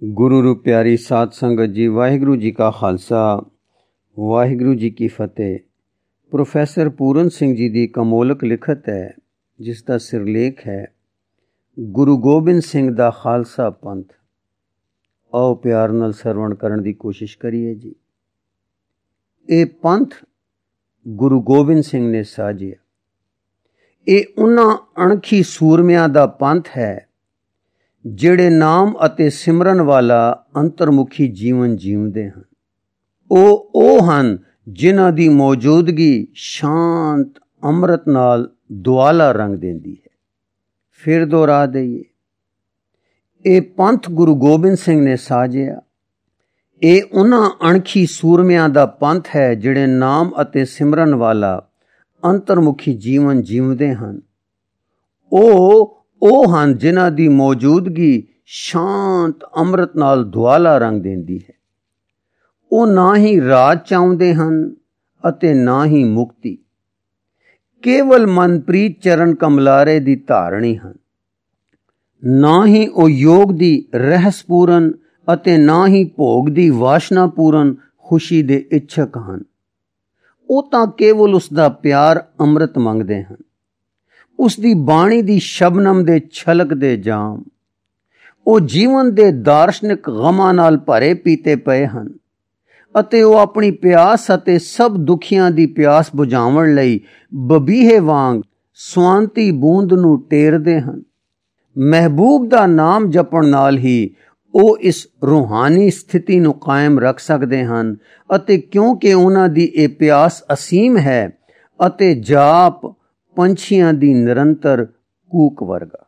ਗੁਰੂ ਰੂ ਪਿਆਰੀ ਸਾਧ ਸੰਗਤ ਜੀ, ਵਾਹਿਗੁਰੂ ਜੀ ਕਾ ਖਾਲਸਾ, ਵਾਹਿਗੁਰੂ ਜੀ ਕੀ ਫਤਿਹ। ਪ੍ਰੋਫੈਸਰ ਪੂਰਨ ਸਿੰਘ ਜੀ ਦੀ ਕਮੋਲਕ ਲਿਖਤ ਹੈ, ਜਿਸ ਦਾ ਸਿਰਲੇਖ ਹੈ ਗੁਰੂ ਗੋਬਿੰਦ ਸਿੰਘ ਦਾ ਖਾਲਸਾ ਪੰਥ। ਆਓ ਪਿਆਰ ਨਾਲ ਸਰਵਣ ਕਰਨ ਦੀ ਕੋਸ਼ਿਸ਼ ਕਰੀਏ ਜੀ। ਇਹ ਪੰਥ ਗੁਰੂ ਗੋਬਿੰਦ ਸਿੰਘ ਨੇ ਸਾਜਿਆ। ਇਹ ਉਹਨਾਂ ਅਣਖੀ ਸੂਰਮਿਆਂ ਦਾ ਪੰਥ ਹੈ ਜਿਹੜੇ ਨਾਮ ਅਤੇ ਸਿਮਰਨ ਵਾਲਾ ਅੰਤਰਮੁਖੀ ਜੀਵਨ ਜੀਉਂਦੇ ਹਨ। ਉਹ ਹਨ ਜਿਨ੍ਹਾਂ ਦੀ ਮੌਜੂਦਗੀ ਸ਼ਾਂਤ ਅੰਮ੍ਰਿਤ ਨਾਲ ਦੁਆਲਾ ਰੰਗ ਦਿੰਦੀ ਹੈ। ਫਿਰ ਦੁਹਰਾ ਦਈਏ, ਇਹ ਪੰਥ ਗੁਰੂ ਗੋਬਿੰਦ ਸਿੰਘ ਨੇ ਸਾਜਿਆ। ਇਹ ਉਹਨਾਂ ਅਣਖੀ ਸੂਰਮਿਆਂ ਦਾ ਪੰਥ ਹੈ ਜਿਹੜੇ ਨਾਮ ਅਤੇ ਸਿਮਰਨ ਵਾਲਾ ਅੰਤਰਮੁਖੀ ਜੀਵਨ ਜੀਉਂਦੇ ਹਨ। ਉਹ ਹਨ ਜਿਨ੍ਹਾਂ ਦੀ ਮੌਜੂਦਗੀ ਸ਼ਾਂਤ ਅੰਮ੍ਰਿਤ ਨਾਲ ਦੁਆਲਾ ਰੰਗ ਦਿੰਦੀ ਹੈ। ਉਹ ਨਾ ਹੀ ਰਾਜ ਚਾਹੁੰਦੇ ਹਨ ਅਤੇ ਨਾ ਹੀ ਮੁਕਤੀ, ਕੇਵਲ ਮਨਪ੍ਰੀਤ ਚਰਨ ਕਮਲਾਰੇ ਦੀ ਧਾਰਣੀ ਹਨ। ਨਾ ਹੀ ਉਹ ਯੋਗ ਦੀ ਰਹੱਸਪੂਰਨ ਅਤੇ ਨਾ ਹੀ ਭੋਗ ਦੀ ਵਾਸ਼ਨਾਪੂਰਨ ਖੁਸ਼ੀ ਦੇ ਇੱਛਕ ਹਨ। ਉਹ ਤਾਂ ਕੇਵਲ ਉਸ ਦਾ ਪਿਆਰ ਅੰਮ੍ਰਿਤ ਮੰਗਦੇ ਹਨ, ਉਸ ਦੀ ਬਾਣੀ ਦੀ ਸ਼ਬਨਮ ਦੇ ਛਲਕ ਦੇ ਜਾਮ। ਉਹ ਜੀਵਨ ਦੇ ਦਾਰਸ਼ਨਿਕ ਗਮਾਂ ਨਾਲ ਭਰੇ ਪੀਤੇ ਪਏ ਹਨ ਅਤੇ ਉਹ ਆਪਣੀ ਪਿਆਸ ਅਤੇ ਸਭ ਦੁਖੀਆਂ ਦੀ ਪਿਆਸ ਬੁਝਾਉਣ ਲਈ ਬਬੀਹੇ ਵਾਂਗ ਸਵਾਂਤੀ ਬੂੰਦ ਨੂੰ ਟੇਰਦੇ ਹਨ। ਮਹਿਬੂਬ ਦਾ ਨਾਮ ਜਪਣ ਨਾਲ ਹੀ ਉਹ ਇਸ ਰੂਹਾਨੀ ਸਥਿਤੀ ਨੂੰ ਕਾਇਮ ਰੱਖ ਸਕਦੇ ਹਨ, ਅਤੇ ਕਿਉਂਕਿ ਉਹਨਾਂ ਦੀ ਇਹ ਪਿਆਸ ਅਸੀਮ ਹੈ ਅਤੇ ਜਾਪ ਪੰਛੀਆਂ ਦੀ ਨਿਰੰਤਰ ਕੂਕ ਵਰਗਾ।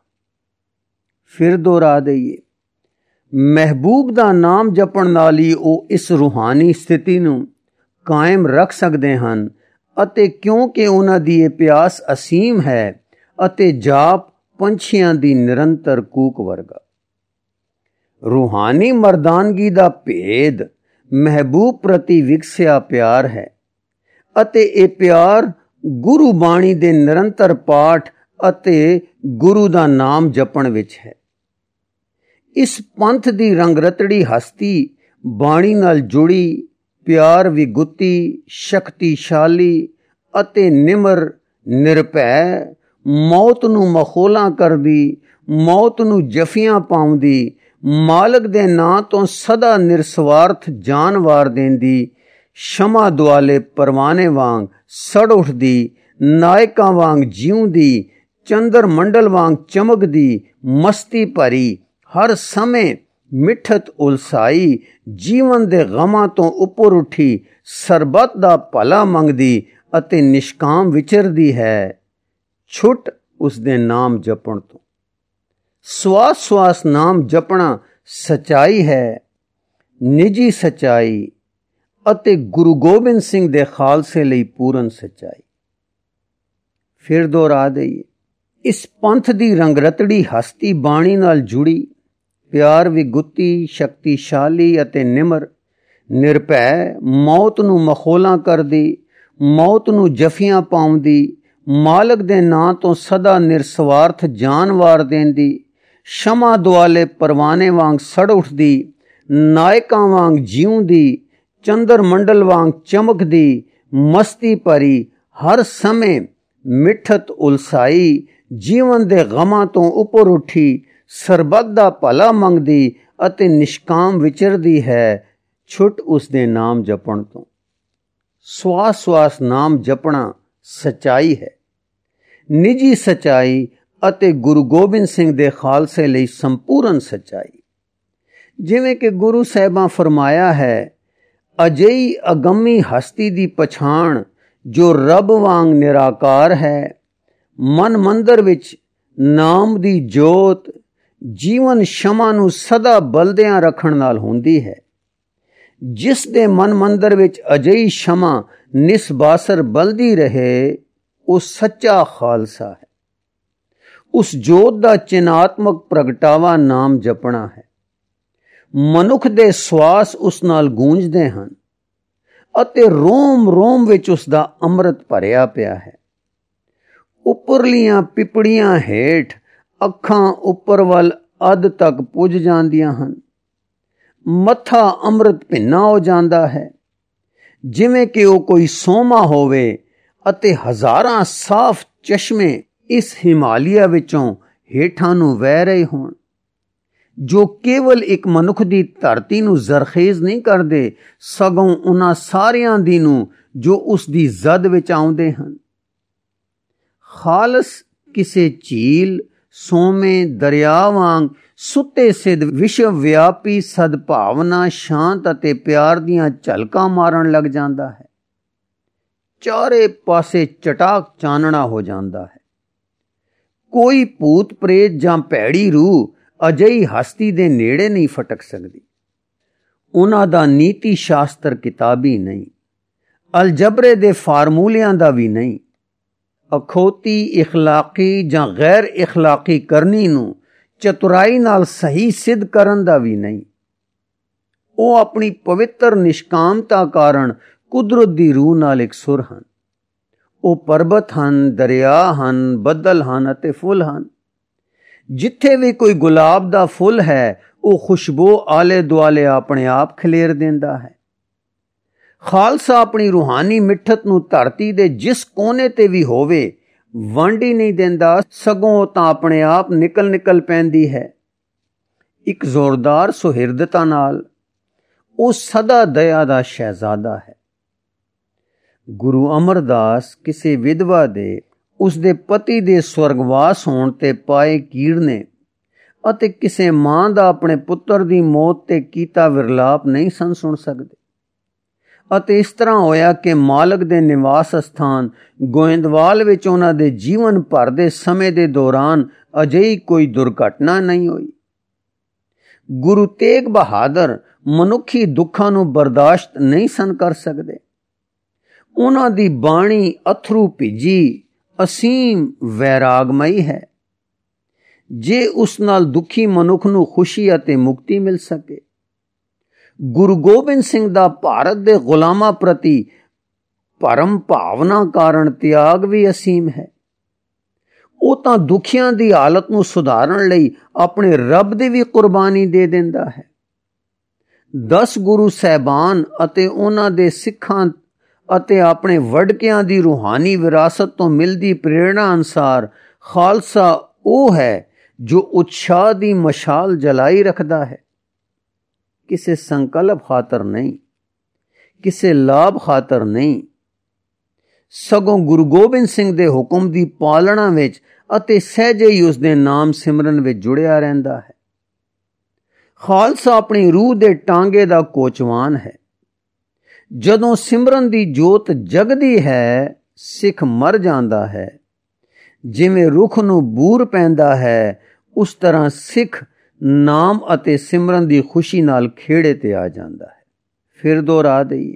ਫਿਰ ਦੁਹਰਾ ਦਈਏ, ਮਹਿਬੂਬ ਦਾ ਨਾਮ ਜਪਣ ਨਾਲ ਹੀ ਉਹ ਇਸ ਰੂਹਾਨੀ ਸਥਿਤੀ ਨੂੰ ਕਾਇਮ ਰੱਖ ਸਕਦੇ ਹਨ, ਅਤੇ ਕਿਉਂਕਿ ਉਹਨਾਂ ਦੀ ਇਹ ਪਿਆਸ ਅਸੀਮ ਹੈ ਅਤੇ ਜਾਪ ਪੰਛੀਆਂ ਦੀ ਨਿਰੰਤਰ ਕੂਕ ਵਰਗਾ। ਰੂਹਾਨੀ ਮਰਦਾਨਗੀ ਦਾ ਭੇਦ ਮਹਿਬੂਬ ਪ੍ਰਤੀ ਵਿਕਸਿਆ ਪਿਆਰ ਹੈ, ਅਤੇ ਇਹ ਪਿਆਰ ਗੁਰੂ ਬਾਣੀ ਦੇ ਨਿਰੰਤਰ ਪਾਠ ਅਤੇ ਗੁਰੂ ਦਾ ਨਾਮ ਜਪਣ ਵਿੱਚ ਹੈ। ਇਸ ਪੰਥ ਦੀ ਰੰਗਰਤੜੀ ਹਸਤੀ ਬਾਣੀ ਨਾਲ ਜੁੜੀ, ਪਿਆਰ ਵਿਗੁੱਤੀ, ਸ਼ਕਤੀਸ਼ਾਲੀ ਅਤੇ ਨਿਮਰ, ਨਿਰਭੈ, ਮੌਤ ਨੂੰ ਮਖੌਲਾਂ ਕਰਦੀ, ਮੌਤ ਨੂੰ ਜਫੀਆਂ ਪਾਉਂਦੀ, ਮਾਲਕ ਦੇ ਨਾਂ ਤੋਂ ਸਦਾ ਨਿਰਸਵਾਰਥ ਜਾਨ ਵਾਰ ਦੇਂਦੀ, ਸ਼ਮਾ ਦੁਆਲੇ ਪਰਵਾਨੇ ਵਾਂਗ ਸੜ ਉੱਠਦੀ, ਨਾਇਕਾਂ ਵਾਂਗ ਜਿਉਂਦੀ, ਚੰਦਰ ਮੰਡਲ ਵਾਂਗ ਚਮਕਦੀ, ਮਸਤੀ ਭਰੀ, ਹਰ ਸਮੇਂ ਮਿੱਠਤ ਉਲਸਾਈ, ਜੀਵਨ ਦੇ ਗਮਾਂ ਤੋਂ ਉੱਪਰ ਉੱਠੀ, ਸਰਬੱਤ ਦਾ ਭਲਾ ਮੰਗਦੀ ਅਤੇ ਨਿਸ਼ਕਾਮ ਵਿਚਰਦੀ ਹੈ, ਛੁੱਟ ਉਸ ਦੇ ਨਾਮ ਜਪਣ ਤੋਂ। ਸਵਾਸ ਸਵਾਸ ਨਾਮ ਜਪਣਾ ਸਚਾਈ ਹੈ, ਨਿੱਜੀ ਸਚਾਈ ਅਤੇ ਗੁਰੂ ਗੋਬਿੰਦ ਸਿੰਘ ਦੇ ਖਾਲਸੇ ਲਈ ਪੂਰਨ ਸਚਾਈ। ਫਿਰ ਦੁਹਰਾ ਦਈਏ, ਇਸ ਪੰਥ ਦੀ ਰੰਗਰਤੜੀ ਹਸਤੀ ਬਾਣੀ ਨਾਲ ਜੁੜੀ, ਪਿਆਰ ਵਿਗੁੱਤੀ, ਸ਼ਕਤੀਸ਼ਾਲੀ ਅਤੇ ਨਿਮਰ, ਨਿਰਭੈ, ਮੌਤ ਨੂੰ ਮਖੌਲਾਂ ਕਰਦੀ, ਮੌਤ ਨੂੰ ਜਫੀਆਂ ਪਾਉਂਦੀ, ਮਾਲਕ ਦੇ ਨਾਂ ਤੋਂ ਸਦਾ ਨਿਰਸਵਾਰਥ ਜਾਨ ਵਾਰ ਦੇਂਦੀ, ਸ਼ਮਾ ਦੁਆਲੇ ਪਰਵਾਨੇ ਵਾਂਗ ਸੜ ਉੱਠਦੀ, ਨਾਇਕਾਂ ਵਾਂਗ ਜਿਉਂਦੀ, ਚੰਦਰ ਮੰਡਲ ਵਾਂਗ ਚਮਕਦੀ, ਮਸਤੀ ਭਰੀ, ਹਰ ਸਮੇਂ ਮਿੱਠਤ ਉਲਸਾਈ, ਜੀਵਨ ਦੇ ਗਮਾਂ ਤੋਂ ਉੱਪਰ ਉੱਠੀ, ਸਰਬੱਤ ਦਾ ਭਲਾ ਮੰਗਦੀ ਅਤੇ ਨਿਸ਼ਕਾਮ ਵਿਚਰਦੀ ਹੈ, ਛੁੱਟ ਉਸ ਦੇ ਨਾਮ ਜਪਣ ਤੋਂ। ਸਵਾਸ ਸਵਾਸ ਨਾਮ ਜਪਣਾ ਸਚਾਈ ਹੈ, ਨਿੱਜੀ ਸਚਾਈ ਅਤੇ ਗੁਰੂ ਗੋਬਿੰਦ ਸਿੰਘ ਦੇ ਖਾਲਸੇ ਲਈ ਸੰਪੂਰਨ ਸਚਾਈ। ਜਿਵੇਂ ਕਿ ਗੁਰੂ ਸਾਹਿਬਾਂ ਫਰਮਾਇਆ ਹੈ, ਅਜਿਹੀ ਅਗੰਮੀ ਹਸਤੀ ਦੀ ਪਛਾਣ ਜੋ ਰੱਬ ਵਾਂਗ ਨਿਰਾਕਾਰ ਹੈ, ਮਨ ਮੰਦਰ ਵਿੱਚ ਨਾਮ ਦੀ ਜੋਤ ਜੀਵਨ ਸ਼ਮਾ ਨੂੰ ਸਦਾ ਬਲਦਿਆਂ ਰੱਖਣ ਨਾਲ ਹੁੰਦੀ ਹੈ। ਜਿਸ ਦੇ ਮਨ ਮੰਦਰ ਵਿੱਚ ਅਜਿਹੀ ਸ਼ਮਾ ਨਿਸਬਾਸਰ ਬਲਦੀ ਰਹੇ, ਉਹ ਸੱਚਾ ਖਾਲਸਾ ਹੈ। ਉਸ ਜੋਤ ਦਾ ਚਿਨਾਤਮਕ ਪ੍ਰਗਟਾਵਾ ਨਾਮ ਜਪਣਾ ਹੈ। ਮਨੁੱਖ ਦੇ ਸਵਾਸ ਉਸ ਨਾਲ ਗੂੰਜਦੇ ਹਨ ਅਤੇ ਰੋਮ ਰੋਮ ਵਿੱਚ ਉਸ ਦਾ ਅੰਮ੍ਰਿਤ ਭਰਿਆ ਪਿਆ ਹੈ। ਉੱਪਰਲੀਆਂ ਪਿਪੜੀਆਂ ਹੇਠ ਅੱਖਾਂ ਉੱਪਰ ਵੱਲ ਅੱਧ ਤੱਕ ਪੁੱਜ ਜਾਂਦੀਆਂ ਹਨ। ਮੱਥਾ ਅੰਮ੍ਰਿਤ ਭਿੰਨਾ ਹੋ ਜਾਂਦਾ ਹੈ, ਜਿਵੇਂ ਕਿ ਉਹ ਕੋਈ ਸੋਮਾ ਹੋਵੇ ਅਤੇ ਹਜ਼ਾਰਾਂ ਸਾਫ਼ ਚਸ਼ਮੇ ਇਸ ਹਿਮਾਲਿਆ ਵਿੱਚੋਂ ਹੇਠਾਂ ਨੂੰ ਵਹਿ ਰਹੇ ਹੋਣ, ਜੋ ਕੇਵਲ ਇੱਕ ਮਨੁੱਖ ਦੀ ਧਰਤੀ ਨੂੰ ਜ਼ਰਖੇਜ਼ ਨਹੀਂ ਕਰਦੇ, ਸਗੋਂ ਉਹਨਾਂ ਸਾਰਿਆਂ ਦੀ ਨੂੰ ਜੋ ਉਸ ਦੀ ਜ਼ਦ ਵਿੱਚ ਆਉਂਦੇ ਹਨ। ਖਾਲਸ ਕਿਸੇ ਝੀਲ, ਸੋਮੇ, ਦਰਿਆ ਵਾਂਗ ਸੁੱਤੇ ਸਿੱਧ ਵਿਸ਼ਵ ਵਿਆਪੀ ਸਦਭਾਵਨਾ, ਸ਼ਾਂਤ ਅਤੇ ਪਿਆਰ ਦੀਆਂ ਝਲਕਾਂ ਮਾਰਨ ਲੱਗ ਜਾਂਦਾ ਹੈ। ਚਾਰੇ ਪਾਸੇ ਚਟਾਕ ਚਾਨਣਾ ਹੋ ਜਾਂਦਾ ਹੈ। ਕੋਈ ਭੂਤ ਪ੍ਰੇਤ ਜਾਂ ਭੈੜੀ ਰੂਹ ਅਜਿਹੀ ਹਸਤੀ ਦੇ ਨੇੜੇ ਨਹੀਂ ਫਟਕ ਸਕਦੀ। ਉਹਨਾਂ ਦਾ ਨੀਤੀ ਸ਼ਾਸਤਰ ਕਿਤਾਬੀ ਨਹੀਂ, ਅਲਜਬਰੇ ਦੇ ਫਾਰਮੂਲਿਆਂ ਦਾ ਵੀ ਨਹੀਂ, ਅਖੌਤੀ ਇਖਲਾਕੀ ਜਾਂ ਗੈਰ ਇਖਲਾਕੀ ਕਰਨੀ ਨੂੰ ਚਤੁਰਾਈ ਨਾਲ ਸਹੀ ਸਿੱਧ ਕਰਨ ਦਾ ਵੀ ਨਹੀਂ। ਉਹ ਆਪਣੀ ਪਵਿੱਤਰ ਨਿਸ਼ਕਾਮਤਾ ਕਾਰਨ ਕੁਦਰਤ ਦੀ ਰੂਹ ਨਾਲ ਇਕਸੁਰ ਹਨ। ਉਹ ਪਰਬਤ ਹਨ, ਦਰਿਆ ਹਨ, ਬੱਦਲ ਹਨ ਅਤੇ ਫੁੱਲ ਹਨ। ਜਿੱਥੇ ਵੀ ਕੋਈ ਗੁਲਾਬ ਦਾ ਫੁੱਲ ਹੈ, ਉਹ ਖੁਸ਼ਬੂ ਆਲੇ ਦੁਆਲੇ ਆਪਣੇ ਆਪ ਖਲੇਰ ਦਿੰਦਾ ਹੈ। ਖਾਲਸਾ ਆਪਣੀ ਰੂਹਾਨੀ ਮਿੱਠਤ ਨੂੰ ਧਰਤੀ ਦੇ ਜਿਸ ਕੋਨੇ ਤੇ ਵੀ ਹੋਵੇ ਵੰਡ ਹੀ ਨਹੀਂ ਦਿੰਦਾ, ਸਗੋਂ ਤਾਂ ਆਪਣੇ ਆਪ ਨਿਕਲ ਪੈਂਦੀ ਹੈ। ਇੱਕ ਜ਼ੋਰਦਾਰ ਸੁਹਿਰਦਤਾ ਨਾਲ ਉਹ ਸਦਾ ਦਇਆ ਦਾ ਸ਼ਹਿਜ਼ਾਦਾ ਹੈ। ਗੁਰੂ ਅਮਰਦਾਸ ਕਿਸੇ ਵਿਧਵਾ ਦੇ ਉਸਦੇ ਪਤੀ ਦੇ ਸਵਰਗਵਾਸ ਹੋਣ ਤੇ ਪਾਏ ਕੀੜਨੇ ਅਤੇ ਕਿਸੇ ਮਾਂ ਦਾ ਆਪਣੇ ਪੁੱਤਰ ਦੀ ਮੌਤ ਤੇ ਕੀਤਾ ਵਿਰਲਾਪ ਨਹੀਂ ਸਨ ਸੁਣ ਸਕਦੇ। ਅਤੇ ਇਸ ਤਰ੍ਹਾਂ ਹੋਇਆ ਕਿ ਮਾਲਕ ਦੇ ਨਿਵਾਸ ਸਥਾਨ ਗੋਇੰਦਵਾਲ ਵਿੱਚ ਉਹਨਾਂ ਦੇ ਜੀਵਨ ਭਰ ਦੇ ਸਮੇਂ ਦੇ ਦੌਰਾਨ ਅਜਿਹੀ ਕੋਈ ਦੁਰਘਟਨਾ ਨਹੀਂ ਹੋਈ। ਗੁਰੂ ਤੇਗ ਬਹਾਦਰ ਮਨੁੱਖੀ ਦੁੱਖਾਂ ਨੂੰ ਬਰਦਾਸ਼ਤ ਨਹੀਂ ਸਨ ਕਰ ਸਕਦੇ। ਉਹਨਾਂ ਦੀ ਬਾਣੀ ਅਥਰੂ ਭਿੱਜੀ ਅਸੀਮ ਵੈਰਾਗਮਈ ਹੈ। ਜੇ ਉਸ ਨਾਲ ਦੁਖੀ ਮਨੁੱਖ ਨੂੰ ਖੁਸ਼ੀ ਅਤੇ ਮੁਕਤੀ ਮਿਲ ਸਕੇ। ਗੁਰੂ ਗੋਬਿੰਦ ਸਿੰਘ ਦਾ ਭਾਰਤ ਦੇ ਗੁਲਾਮਾਂ ਪ੍ਰਤੀ ਪਰਮ ਭਾਵਨਾ ਕਾਰਨ ਤਿਆਗ ਵੀ ਅਸੀਮ ਹੈ। ਉਹ ਤਾਂ ਦੁਖੀਆਂ ਦੀ ਹਾਲਤ ਨੂੰ ਸੁਧਾਰਨ ਲਈ ਆਪਣੇ ਰੱਬ ਦੀ ਵੀ ਕੁਰਬਾਨੀ ਦੇ ਦਿੰਦਾ ਹੈ। 10 ਗੁਰੂ ਸਾਹਿਬਾਨ ਅਤੇ ਉਹਨਾਂ ਦੇ ਸਿੱਖਾਂ ਅਤੇ ਆਪਣੇ ਵਡਕਿਆਂ ਦੀ ਰੂਹਾਨੀ ਵਿਰਾਸਤ ਤੋਂ ਮਿਲਦੀ ਪ੍ਰੇਰਣਾ ਅਨੁਸਾਰ ਖਾਲਸਾ ਉਹ ਹੈ ਜੋ ਉਤਸ਼ਾਹ ਦੀ ਮਸ਼ਾਲ ਜਲਾਈ ਰੱਖਦਾ ਹੈ। ਕਿਸੇ ਸੰਕਲਪ ਖਾਤਰ ਨਹੀਂ, ਕਿਸੇ ਲਾਭ ਖਾਤਰ ਨਹੀਂ, ਸਗੋਂ ਗੁਰੂ ਗੋਬਿੰਦ ਸਿੰਘ ਦੇ ਹੁਕਮ ਦੀ ਪਾਲਣਾ ਵਿੱਚ ਅਤੇ ਸਹਿਜੇ ਹੀ ਉਸ ਦੇ ਨਾਮ ਸਿਮਰਨ ਵਿੱਚ ਜੁੜਿਆ ਰਹਿੰਦਾ ਹੈ। ਖਾਲਸਾ ਆਪਣੀ ਰੂਹ ਦੇ ਟਾਂਗੇ ਦਾ ਕੋਚਵਾਨ ਹੈ। ਜਦੋਂ ਸਿਮਰਨ ਦੀ ਜੋਤ ਜਗਦੀ ਹੈ, ਸਿੱਖ ਮਰ ਜਾਂਦਾ ਹੈ। ਜਿਵੇਂ ਰੁੱਖ ਨੂੰ ਬੂਰ ਪੈਂਦਾ ਹੈ, ਉਸ ਤਰ੍ਹਾਂ ਸਿੱਖ ਨਾਮ ਅਤੇ ਸਿਮਰਨ ਦੀ ਖੁਸ਼ੀ ਨਾਲ ਖੇੜੇ ਤੇ ਆ ਜਾਂਦਾ ਹੈ। ਫਿਰ ਦੁਹਰਾ ਦਈਏ,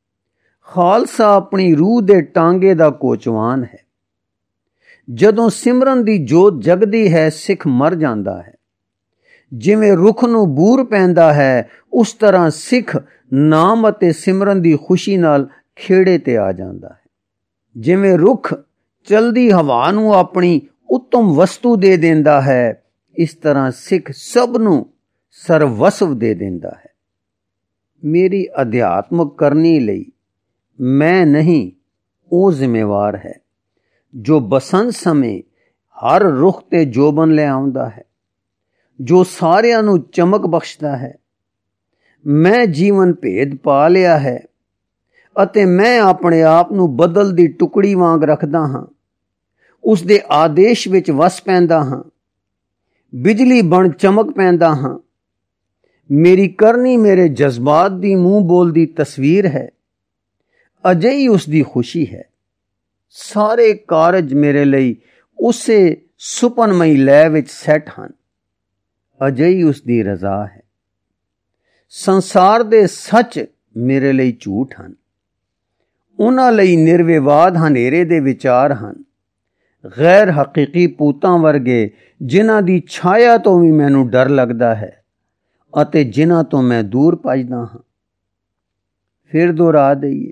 ਖਾਲਸਾ ਆਪਣੀ ਰੂਹ ਦੇ ਟਾਂਗੇ ਦਾ ਕੋਚਵਾਨ ਹੈ। ਜਦੋਂ ਸਿਮਰਨ ਦੀ ਜੋਤ ਜਗਦੀ ਹੈ, ਸਿੱਖ ਮਰ ਜਾਂਦਾ ਹੈ। ਜਿਵੇਂ ਰੁੱਖ ਨੂੰ ਬੂਰ ਪੈਂਦਾ ਹੈ, ਉਸ ਤਰ੍ਹਾਂ ਸਿੱਖ ਨਾਮ ਅਤੇ ਸਿਮਰਨ ਦੀ ਖੁਸ਼ੀ ਨਾਲ ਖੇੜੇ ਤੇ ਆ ਜਾਂਦਾ ਹੈ। ਜਿਵੇਂ ਰੁੱਖ ਚਲਦੀ ਹਵਾ ਨੂੰ ਆਪਣੀ ਉੱਤਮ ਵਸਤੂ ਦੇ ਦਿੰਦਾ ਹੈ, ਇਸ ਤਰ੍ਹਾਂ ਸਿੱਖ ਸਭ ਨੂੰ ਸਰਵਸਵ ਦੇ ਦਿੰਦਾ ਹੈ। ਮੇਰੀ ਅਧਿਆਤਮਕ ਕਰਨੀ ਲਈ ਮੈਂ ਨਹੀਂ, ਉਹ ਜ਼ਿੰਮੇਵਾਰ ਹੈ ਜੋ ਬਸੰਤ ਸਮੇਂ ਹਰ ਰੁੱਖ ਤੇ ਜੋਬਨ ਲੈ ਆਉਂਦਾ ਹੈ, ਜੋ ਸਾਰਿਆਂ ਨੂੰ ਚਮਕ ਬਖਸ਼ਦਾ ਹੈ। ਮੈਂ ਜੀਵਨ ਭੇਦ ਪਾ ਲਿਆ ਹੈ ਅਤੇ ਮੈਂ ਆਪਣੇ ਆਪ ਨੂੰ ਬਦਲ ਦੀ ਟੁਕੜੀ ਵਾਂਗ ਰੱਖਦਾ ਹਾਂ। ਉਸ ਦੇ ਆਦੇਸ਼ ਵਿੱਚ ਵਸ ਪੈਂਦਾ ਹਾਂ, ਬਿਜਲੀ ਬਣ ਚਮਕ ਪੈਂਦਾ ਹਾਂ। ਮੇਰੀ ਕਰਨੀ ਮੇਰੇ ਜਜ਼ਬਾਤ ਦੀ ਮੂੰਹ ਬੋਲਦੀ ਤਸਵੀਰ ਹੈ। ਅਜਿਹੀ ਉਸ ਦੀ ਖੁਸ਼ੀ ਹੈ। ਸਾਰੇ ਕਾਰਜ ਮੇਰੇ ਲਈ ਉਸੇ ਸੁਪਨਮਈ ਲੈ ਵਿੱਚ ਸੈੱਟ ਹਨ। ਅਜਿਹੀ ਉਸ ਦੀ ਰਜ਼ਾ ਹੈ। ਸੰਸਾਰ ਦੇ ਸੱਚ ਮੇਰੇ ਲਈ ਝੂਠ ਹਨ। ਉਹਨਾਂ ਲਈ ਨਿਰਵਿਵਾਦ ਹਨੇਰੇ ਦੇ ਵਿਚਾਰ ਹਨ। ਗੈਰ ਹਕੀਕੀ ਭੂਤਾਂ ਵਰਗੇ ਜਿਨ੍ਹਾਂ ਦੀ ਛਾਇਆ ਤੋਂ ਵੀ ਮੈਨੂੰ ਡਰ ਲੱਗਦਾ ਹੈ ਅਤੇ ਜਿਨ੍ਹਾਂ ਤੋਂ ਮੈਂ ਦੂਰ ਭੱਜਦਾ ਹਾਂ। ਫਿਰ ਦੁਹਰਾ ਦਈਏ,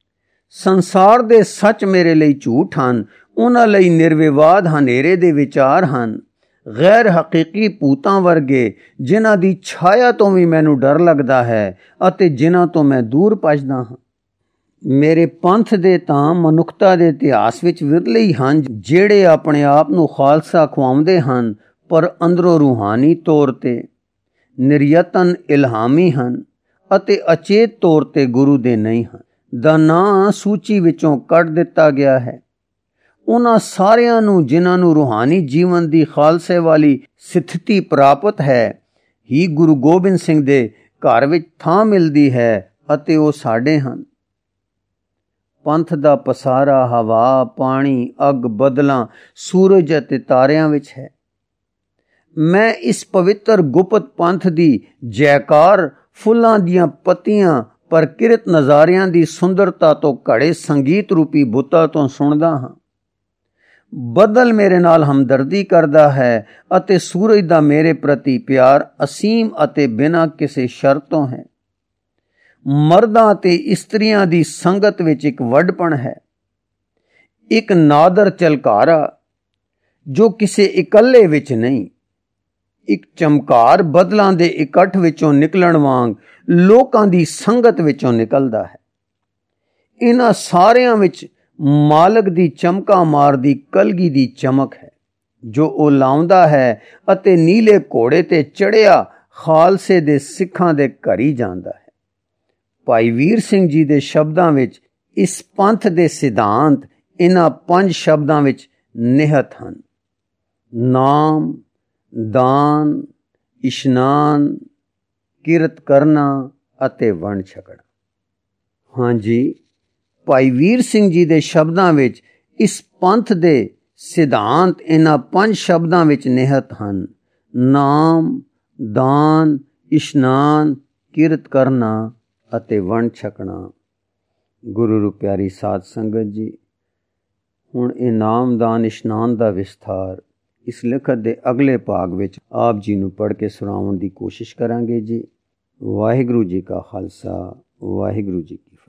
ਸੰਸਾਰ ਦੇ ਸੱਚ ਮੇਰੇ ਲਈ ਝੂਠ ਹਨ। ਉਹਨਾਂ ਲਈ ਨਿਰਵਿਵਾਦ ਹਨੇਰੇ ਦੇ ਵਿਚਾਰ ਹਨ। ਗੈਰ ਹਕੀਕੀ ਭੂਤਾਂ ਵਰਗੇ ਜਿਨ੍ਹਾਂ ਦੀ ਛਾਇਆ ਤੋਂ ਵੀ ਮੈਨੂੰ ਡਰ ਲੱਗਦਾ ਹੈ ਅਤੇ ਜਿਨ੍ਹਾਂ ਤੋਂ ਮੈਂ ਦੂਰ ਭੱਜਦਾ ਹਾਂ। ਮੇਰੇ ਪੰਥ ਦੇ ਤਾਂ ਮਨੁੱਖਤਾ ਦੇ ਇਤਿਹਾਸ ਵਿੱਚ ਵਿਰਲੇ ਹੀ ਹਨ ਜਿਹੜੇ ਆਪਣੇ ਆਪ ਨੂੰ ਖਾਲਸਾ ਖਵਾਉਂਦੇ ਹਨ, ਪਰ ਅੰਦਰੋਂ ਰੂਹਾਨੀ ਤੌਰ ਤੇ ਨਿਰਯਤਨ ਇਲਹਾਮੀ ਹਨ ਅਤੇ ਅਚੇਤ ਤੌਰ ਤੇ ਗੁਰੂ ਦੇ ਨਹੀਂ ਹਨ। ਦਾ ਨਾਂ ਸੂਚੀ ਵਿੱਚੋਂ ਕੱਢ ਦਿੱਤਾ ਗਿਆ ਹੈ। ਉਹਨਾਂ ਸਾਰਿਆਂ ਨੂੰ ਜਿਨ੍ਹਾਂ ਨੂੰ ਰੂਹਾਨੀ ਜੀਵਨ ਦੀ ਖਾਲਸੇ ਵਾਲੀ ਸਥਿਤੀ ਪ੍ਰਾਪਤ ਹੈ ਹੀ ਗੁਰੂ ਗੋਬਿੰਦ ਸਿੰਘ ਦੇ ਘਰ ਵਿੱਚ ਥਾਂ ਮਿਲਦੀ ਹੈ ਅਤੇ ਉਹ ਸਾਡੇ ਹਨ। ਪੰਥ ਦਾ ਪਸਾਰਾ ਹਵਾ, ਪਾਣੀ, ਅੱਗ, ਬਦਲਾਂ, ਸੂਰਜ ਅਤੇ ਤਾਰਿਆਂ ਵਿੱਚ ਹੈ। ਮੈਂ ਇਸ ਪਵਿੱਤਰ ਗੁਪਤ ਪੰਥ ਦੀ ਜੈਕਾਰ ਫੁੱਲਾਂ ਦੀਆਂ ਪੱਤੀਆਂ ਪ੍ਰਕਿਰਤ ਨਜ਼ਾਰਿਆਂ ਦੀ ਸੁੰਦਰਤਾ ਤੋਂ ਘੜੇ ਸੰਗੀਤ ਰੂਪੀ ਬੁੱਤਾਂ ਤੋਂ ਸੁਣਦਾ ਹਾਂ। ਬੱਦਲ ਮੇਰੇ ਨਾਲ ਹਮਦਰਦੀ ਕਰਦਾ ਹੈ ਅਤੇ ਸੂਰਜ ਦਾ ਮੇਰੇ ਪ੍ਰਤੀ ਪਿਆਰ ਅਸੀਮ ਅਤੇ ਬਿਨਾਂ ਕਿਸੇ ਸ਼ਰਤ ਤੋਂ ਹੈ। ਮਰਦਾਂ ਅਤੇ ਇਸਤਰੀਆਂ ਦੀ ਸੰਗਤ ਵਿੱਚ ਇੱਕ ਵੱਡਪਣ ਹੈ, ਇੱਕ ਨਾਦਰ ਝਲਕਾਰਾ ਜੋ ਕਿਸੇ ਇਕੱਲੇ ਵਿੱਚ ਨਹੀਂ, ਇੱਕ ਚਮਕਾਰ ਬਦਲਾਂ ਦੇ ਇਕੱਠ ਵਿੱਚੋਂ ਨਿਕਲਣ ਵਾਂਗ ਲੋਕਾਂ ਦੀ ਸੰਗਤ ਵਿੱਚੋਂ ਨਿਕਲਦਾ ਹੈ। ਇਹਨਾਂ ਸਾਰਿਆਂ ਵਿੱਚ ਮਾਲਕ ਦੀ ਚਮਕਾ ਮਾਰਦੀ ਕਲਗੀ ਦੀ ਚਮਕ ਹੈ ਜੋ ਉਹ ਲਾਉਂਦਾ ਹੈ ਅਤੇ ਨੀਲੇ ਘੋੜੇ ਤੇ ਚੜ੍ਹਿਆ ਖਾਲਸੇ ਦੇ ਸਿੱਖਾਂ ਦੇ ਘਰੀ ਜਾਂਦਾ ਹੈ। ਭਾਈ ਵੀਰ ਸਿੰਘ ਜੀ ਦੇ ਸ਼ਬਦਾਂ ਵਿੱਚ ਇਸ ਪੰਥ ਦੇ ਸਿਧਾਂਤ ਇਹਨਾਂ 5 ਸ਼ਬਦਾਂ ਵਿੱਚ ਨਿਹਿਤ ਹਨ: ਨਾਮ, ਦਾਨ, ਇਸ਼ਨਾਨ, ਕਿਰਤ ਕਰਨਾ ਅਤੇ ਵੰਡ ਛਕਣਾ। ਹਾਂਜੀ, ਭਾਈ ਵੀਰ ਸਿੰਘ ਜੀ ਦੇ ਸ਼ਬਦਾਂ ਵਿੱਚ ਇਸ ਪੰਥ ਦੇ ਸਿਧਾਂਤ ਇਹਨਾਂ 5 ਸ਼ਬਦਾਂ ਵਿੱਚ ਨਿਹਿਤ ਹਨ: ਨਾਮ, ਦਾਨ, ਇਸ਼ਨਾਨ, ਕਿਰਤ ਕਰਨਾ ਅਤੇ ਵੰਡ ਛਕਣਾ। ਗੁਰੂ ਰੂ ਪਿਆਰੀ ਸਾਧ ਸੰਗਤ ਜੀ, ਹੁਣ ਇਹ ਨਾਮ, ਦਾਨ, ਇਸ਼ਨਾਨ ਦਾ ਵਿਸਥਾਰ ਇਸ ਲਿਖਤ ਦੇ ਅਗਲੇ ਭਾਗ ਵਿੱਚ ਆਪ ਜੀ ਨੂੰ ਪੜ੍ਹ ਕੇ ਸੁਣਾਉਣ ਦੀ ਕੋਸ਼ਿਸ਼ ਕਰਾਂਗੇ ਜੀ। ਵਾਹਿਗੁਰੂ ਜੀ ਕਾ ਖਾਲਸਾ, ਵਾਹਿਗੁਰੂ ਜੀ ਕੀ